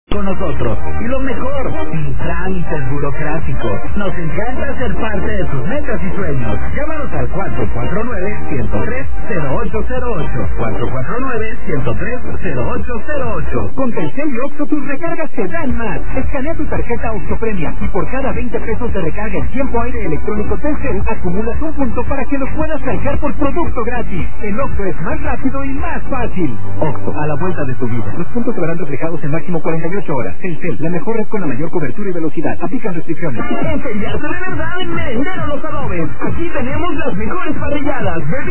con nosotros. Y lo mejor, sin trámites burocráticos. Nos encanta ser parte de tus metas y sueños. Llámanos al 449-103-0808. 449-103-0808. Con Telcel y Oxxo tus recargas te dan más. Escanea tu tarjeta Oxxo Premia y por cada 20 pesos de recarga en tiempo aire electrónico Telcel acumulas un punto para que los puedas cargar por producto gratis. El Oxxo es más rápido y más fácil. Oxxo, a la vuelta de tu vida. Los puntos se verán reflejados en máximo 48 horas. Telcel, la mejor red con la mayor cobertura y velocidad. Aplican restricciones. Enfriarse de verdad en Merendero Los Adobes. Aquí tenemos las mejores parrilladas,